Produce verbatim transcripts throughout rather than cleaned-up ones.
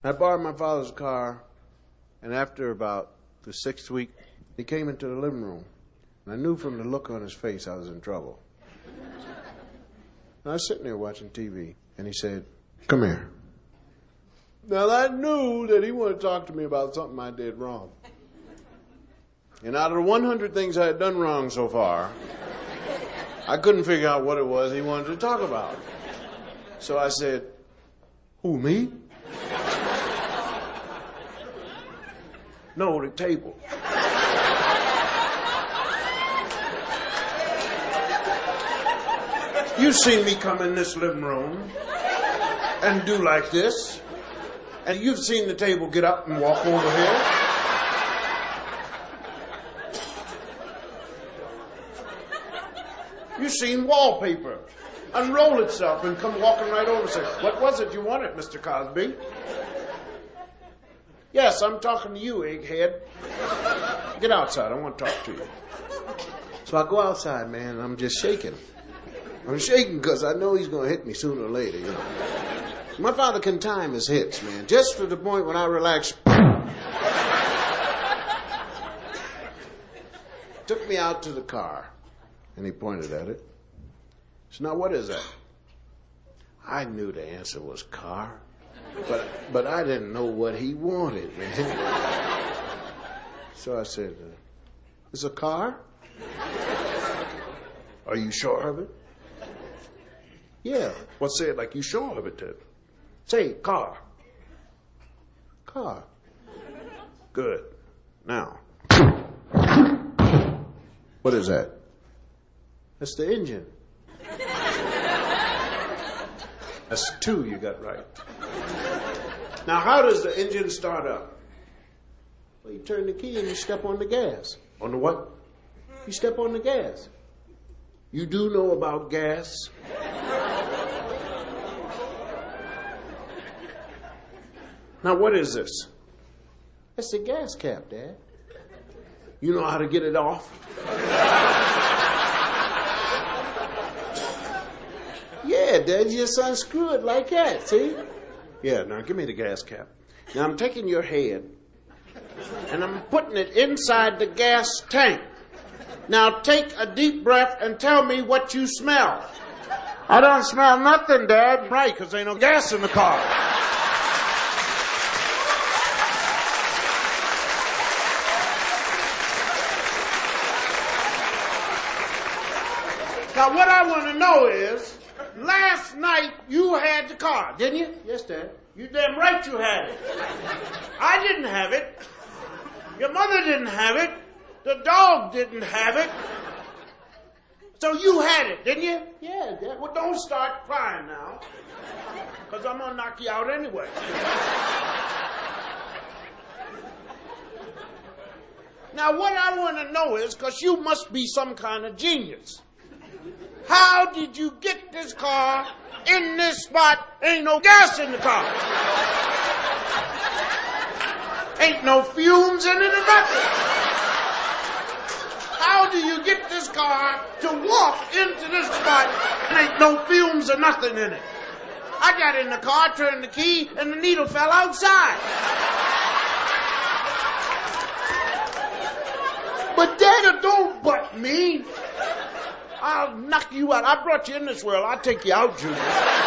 I borrowed my father's car, and after about the sixth week, he came into the living room. And I knew from the look on his face I was in trouble. And I was sitting there watching T V, and he said, "Come here." Now, I knew that he wanted to talk to me about something I did wrong. And out of the one hundred things I had done wrong so far, I couldn't figure out what it was he wanted to talk about. So I said, "Who, me?" "No, the table." You've seen me come in this living room and do like this. And you've seen the table get up and walk over here. You've seen wallpaper unroll itself and come walking right over and say, "What was it you wanted, Mister Cosby?" "Yes, I'm talking to you, egghead. Get outside, I want to talk to you." So I go outside, man, and I'm just shaking. I'm shaking because I know he's going to hit me sooner or later, you know. My father can time his hits, man, just to the point when I relax. Took me out to the car, and he pointed at it. So now what is that? I knew the answer was car, but but I didn't know what he wanted, man. So I said, uh, "It's a car? Are you sure of it?" "Yeah." "Well, say it like you sure of it, then." "Say car." "Car." "Good. Now, what is that?" "That's the engine." "That's two you got right. Now, how does the engine start up?" "Well, you turn the key and you step on the gas." "On the what?" "You step on the gas." "You do know about gas?" "Now, what is this?" "That's the gas cap, Dad." "You know how to get it off?" "Yeah, Dad, you just unscrew it like that, see?" "Yeah, now give me the gas cap. Now I'm taking your head and I'm putting it inside the gas tank. Now take a deep breath and tell me what you smell." "I don't smell nothing, Dad." "Right, because there ain't no gas in the car." Now, what I want to know is, last night you had the car, didn't you? "Yes, Dad." "You damn right you had it. I didn't have it. Your mother didn't have it. The dog didn't have it. So you had it, didn't you?" "Yeah, Dad." "Well, don't start crying now, because I'm going to knock you out anyway." Now, what I want to know is, because you must be some kind of genius, how did you get this car in this spot? Ain't no gas in the car. Ain't no fumes in it or nothing. How do you get this car to walk into this spot and ain't no fumes or nothing in it? I got in the car, turned the key, and the needle fell outside. "But Dad, don't butt me. I'll knock you out. I brought you in this world. I'll take you out, Junior."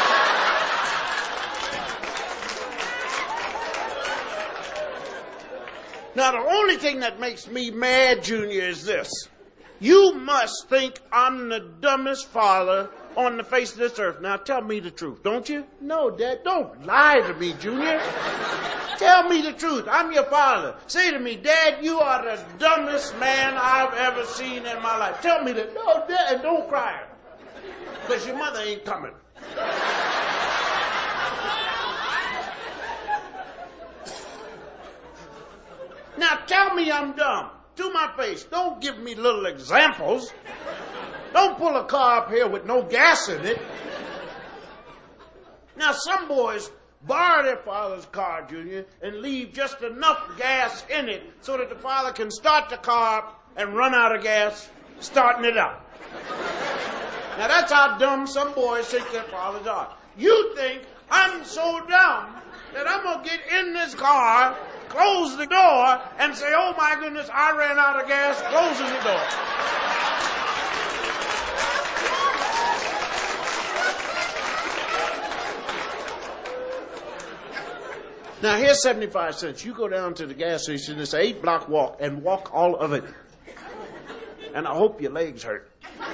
Now, the only thing that makes me mad, Junior, is this. You must think I'm the dumbest father on the face of this earth. Now, tell me the truth, don't you? "No, Dad, don't lie to me, Junior. Tell me the truth. I'm your father. Say to me, Dad, you are the dumbest man I've ever seen in my life. Tell me that." "No, Dad," don't cry, because your mother ain't coming. Now tell me I'm dumb. To my face. Don't give me little examples. Don't pull a car up here with no gas in it. Now some boys borrow their father's car, Junior, and leave just enough gas in it so that the father can start the car up and run out of gas starting it up. Now that's how dumb some boys think their fathers are. You think I'm so dumb that I'm going to get in this car, close the door, and say, oh my goodness, I ran out of gas, closing the door. Now here's seventy-five cents. You go down to the gas station, it's an eight block walk, and walk all of it. And I hope your legs hurt.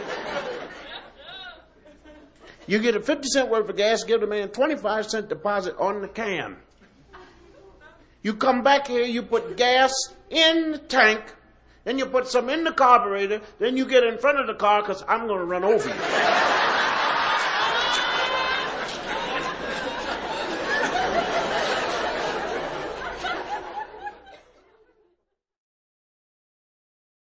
You get a fifty cent worth of gas, give the man twenty-five cent deposit on the can. You come back here, you put gas in the tank, then you put some in the carburetor, then you get in front of the car because I'm going to run over you.